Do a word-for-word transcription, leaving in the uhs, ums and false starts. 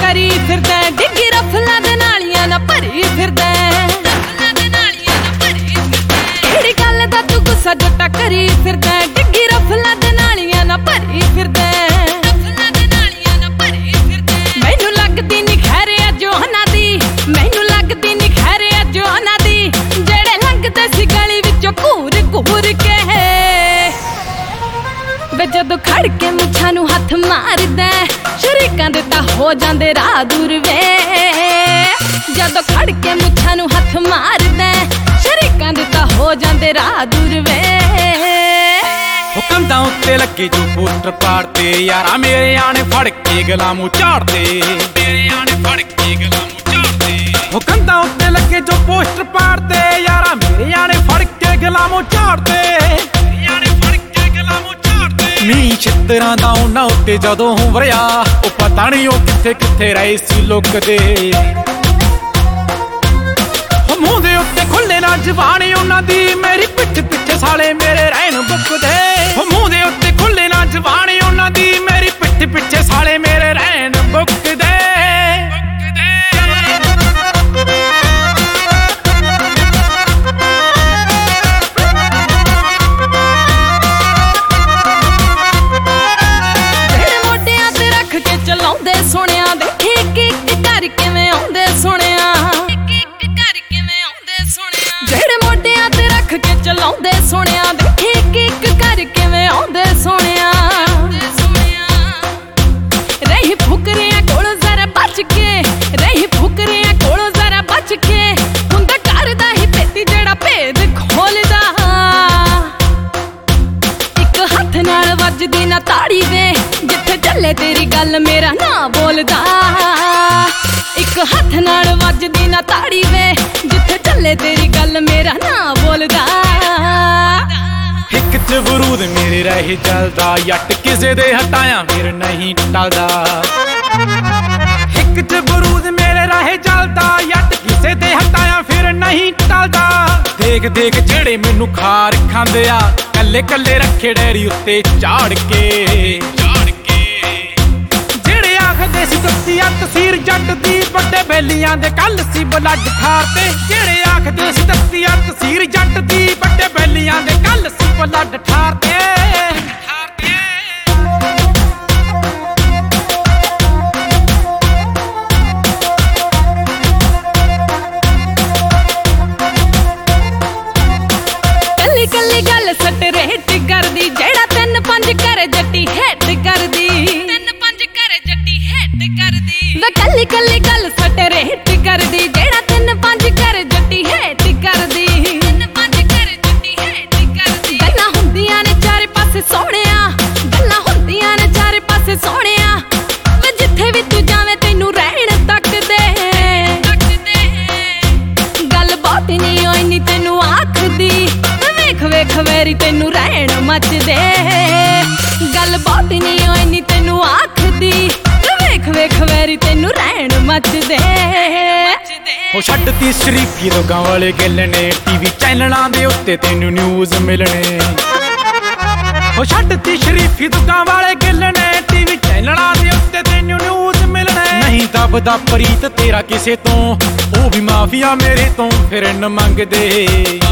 ਕਰੀ ਫਿਰਦਾ, ਡਿੱਗੀ ਰਫਲਾਂ ਦੇ ਨਾਲੀਆਂ ਨਾ ਭਰੀ ਫਿਰਦਾ। ਕਿਹੜੀ ਗੱਲ ਦਾ ਤੂੰ ਗੁੱਸਾ ਜੱਟਾ ਕਰੀ ਫਿਰਦਾ, ਡਿੱਗੀ ਰਫਲਾਂ ਦੇ ਨਾਲੀਆਂ ਨਾ ਭਰੀ ਫਿਰਦਾ। ਮੈਨੂੰ ਲੱਗਦੀ ਨੀ ਖੈਰ ਅੱਜ ਉਹਨਾਂ ਦੀ, ਮੈਨੂੰ ਲੱਗਦੀ ਨੀ ਖੈਰ ਅੱਜ ਉਹਨਾਂ ਦੀ, ਜਿਹੜੇ ਲੰਘਦੇ ਸੀ ਗਲੀ ਵਿੱਚੋਂ ਘੂਰ ਘੂਰ ਕੇ। ਵੇ ਜਦੋਂ ਖੜ ਕੇ ਮੁੱਛਾਂ ਨੂੰ ਹੱਥ ਮਾਰਦਾ, ਸ਼ਰੀਕਾਂ ਦੇ ਤਾਂ ਹੋ ਜਾਂਦੇ ਰਾਹ ਦੂਰ ਵੇ। ਜਦੋਂ ਖੜ ਕੇ ਮੁੱਛਾਂ ਨੂੰ ਹੱਥ ਮਾਰਦਾ, ਸ਼ਰੀਕਾਂ ਦੇ ਤਾਂ ਹੋ ਜਾਂਦੇ ਰਾਹ ਦੂਰ ਵੇ। ਕੰਧਾਂ ਉੱਤੇ ਲੱਗੇ ਜੋ ਪੋਸਟਰ ਪਾੜਦੇ, ਯਾਰਾ ਮੇਰੇ ਆਣੇ ਫੜ ਕੇ ਗਲਾਮੋਂ ਝਾੜਦੇ, ਮੇਰੇ ਆਣੇ ਫੜ ਕੇ ਗਲਾਮੋਂ ਝਾੜਦੇ। ਉਹ ਕੰਧਾਂ ਉੱਤੇ ਲੱਗੇ ਜੋ ਪੋਸਟਰ ਪਾੜਦੇ, ਯਾਰਾ ਮੇਰੇ ਆਣੇ ਫੜ ਕੇ ਗਲਾਮੋਂ ਝਾੜਦੇ, ਮੇਰੇ ਆਣੇ ਫੜ ਕੇ ਗਲਾਮੋਂ ਝਾੜਦੇ। ਮੀਂਹ ਛਿੱਤਰਾਂ ਦਾ ਉਹਨਾਂ ਉੱਤੇ ਜਦੋਂ ਹੋ ਵਰਿਆ, ਉਹ ਪਤਾ ਨਹੀਂ ਉਹ ਕਿੱਥੇ ਕਿੱਥੇ ਰਹੇ ਸੀ ਲੁਕਦੇ। ਮੂੰਹ ਦੇ ਉੱਤੇ ਖੁੱਲੇ ਨਾ ਜ਼ਬਾਨ ਉਹਨਾਂ ਦੀ, ਮੇਰੀ ਪਿੱਠ ਪਿੱਛੇ ਸਾਲੇ ਮੇਰੇ ਰਹਿਣ ਬੁੱਕਦੇ। ਮੂੰਹ ਦੇ ਉੱਤੇ ਖੁੱਲੇ ਨਾ ਜ਼ਬਾਨ ਉਹਨਾਂ ਦੀ, ਮੇਰੀ ਪਿੱਠ ਪਿੱਛੇ ਸਾਲੇ ਮੇਰੇ ਰਹਿਣ ਬੁੱਕਦੇ। ਜਿਹੜੇ ਮੋਢਿਆਂ ਤੇ ਰੱਖ ਕੇ ਚਲਾਉਂਦੇ ਸੁਣਿਆ, ਦੇਖੀ ਇੱਕ ਇੱਕ ਕਰ ਕਿਵੇਂ ਆਉਂਦੇ ਸੁਣਿਆ। ਜਿਹੜੇ ਮੋਢਿਆਂ ਤੇ ਰੱਖ ਕੇ ਚਲਾਉਂਦੇ ਸੁਣਿਆ, ਦੇਖੀ ਇੱਕ ਇੱਕ ਕਰ ਕਿਵੇਂ ਆਉਂਦੇ ਸੁਣਿਆ। ਰਹੀ ਫੁਕਰਿਆਂ ਕੋਲੋਂ ਜ਼ਰਾ ਬਚ ਕੇ, ਰਹੀ ਫੁਕਰਿਆਂ ਕੋਲੋਂ ਜ਼ਰਾ ਬਚ ਕੇ, ਹੁੰਦਾ ਕਰਦਾ ਹੀ ਭੇਤੀ ਜਿਹੜਾ ਭੇਦ ਖੋਲਦਾ। ਇੱਕ ਹੱਥ ਨਾਲ ਵੱਜਦੀ ਨਾ ਤਾੜੀ ਵੇ, ਜਿੱਥੇ ਚੱਲੇ ਤੇਰੀ ਗੱਲ ਮੇਰਾ ਨਾ ਬੋਲਦਾ। ਇੱਕ ਹੱਥ ਨਾਲ ਵੱਜਦੀ ਨਾ ਤਾੜੀ ਵੇ, ਜਿੱਥੇ ਚੱਲੇ ਤੇਰੀ ਗੱਲ ਮੇਰਾ ਨਾ ਬੋਲਦਾ। ਇੱਕ ਚ ਬਰੂਦ ਮੇਰੇ ਰਹੇ ਚੱਲਦਾ, ਯੱਟ ਕਿਸੇ ਦੇ ਹਟਾਇਆ ਫਿਰ ਨਹੀਂ ਟਲਦਾ। ਇੱਕ ਚ ਬਰੂਦ ਮੇਰੇ ਰਹੇ ਚੱਲਦਾ, ਯੱਟ ਕਿਸੇ ਦੇ ਹਟਾਇਆ ਫਿਰ ਨਹੀਂ ਟਲਦਾ। ਦੇਖ ਦੇਖ ਜਿਹੜੇ ਮੈਨੂੰ ਖਾਰ ਖਾਂਦੇ ਆ, ਕੱਲੇ ਕੱਲੇ ਰੱਖੇ ਡੈਰੀ ਉੱਤੇ ਝਾੜ ਕੇ ਝਾੜ ਕੇ। ਜਿਹੜੇ ਆਖਦੇ ਸੀ ਦੱਸੀ ਆ ਤਸੀਰ ਜੱਟ ਦੀ, ਵੱਡੇ ਬੇਲੀਆਂ ਦੇ ਕੱਲ ਸੀ ਬਲੱਡ ਠਾਰਦੇ। ਜਿਹੜੇ ਆਖਦੇ ਸੀ ਦੱਸੀ ਆ ਤਸੀਰ ਜੱਟ ਦੀ, ਵੱਡੇ ਬੇਲੀਆਂ ਦੇ ਕੱਲ ਸੀ ਬਲੱਡ ਠਾਰਦੇ। ਕੱਲੀ ਕੱਲੀ ਗੱਲ ਸੱਟ ਰੇਟ ਕਰਦੀ, ਜਿਹੜਾ ਤਿੰਨ ਪੰਜ ਕਰ ਜੱਟੀ ਹੈਟ ਕਰਦੀ। ਤਿੰਨ ਪੰਜ ਕਰ ਜੱਟੀ ਹੈਟ ਕਰਦੀ। ਵੇ ਕੱਲੀ ਕੱਲੀ ਗੱਲ ਸੱਟ ਰੇਟ ਕਰਦੀ, ਜਿਹੜਾ ਤਿੰਨ ਪੰਜ ਕਰ ਜੱਟੀ ਹੈਟ ਕਰਦੀ। ਤਿੰਨ ਪੰਜ ਕਰ ਜੱਟੀ ਹੈਟ ਕਰਦੀ। ਗੱਲਾਂ ਹੁੰਦੀਆਂ ਨੇ ਚਾਰੇ ਪਾਸੇ ਸੋਹਣਿਆ, ਗੱਲਾਂ ਹੁੰਦੀਆਂ ਨੇ ਚਾਰੇ ਪਾਸੇ ਸੋਹਣਿਆ। ਵੇ ਜਿੱਥੇ ਵੀ ਤੂੰ ਜਾਵੇਂ ਤੈਨੂੰ ਰਹਿਣ ਤੱਕਦੇ। ਗੱਲ ਬਾਤ ਨਹੀਂ ਹੋਈ ਨੀ ਤੈਨੂੰ ਆਖਦੀ, ਵੇਖ ਵੇਖ ਵੇਰੀ ਤੈਨੂੰ ਰਹਿਣ ਮੱਚਦੇ। ਗੱਲ ਬਾਤ ਨਹੀਂ ਹੋਈ ਨੀ ਤੈਨੂੰ ਆਖਦੀ, ਵੇਖ ਵੇਖ ਵੇਰੀ ਤੈਨੂੰ ਰਹਿਣ ਮੱਚਦੇ। ਉਹ ਛੱਡਤੀ ਸ਼ਰੀਫੀ ਲੋਕਾਂ ਵਾਲੇ ਗਿੱਲ ਨੇ, ਟੀਵੀ ਚੈਨਲਾਂ ਦੇ ਉੱਤੇ ਤੈਨੂੰ ਨਿਊਜ਼ ਮਿਲਣੇ। ਉਹ ਛੱਡਤੀ ਸ਼ਰੀਫੀ ਲੋਕਾਂ ਵਾਲੇ ਗਿੱਲ ਨੇ, ਟੀਵੀ ਚੈਨਲਾਂ ਦੇ ਉੱਤੇ ਤੈਨੂੰ ਨਿਊਜ਼ ਮਿਲਣੇ। ਨਹੀਂ ਦੱਬਦਾ ਪ੍ਰੀਤ ਤੇਰਾ ਕਿਸੇ ਤੋਂ, ਉਹ ਵੀ ਮਾਫੀਆ ਮੇਰੇ ਤੋਂ ਫਿਰਨ ਮੰਗਦੇ।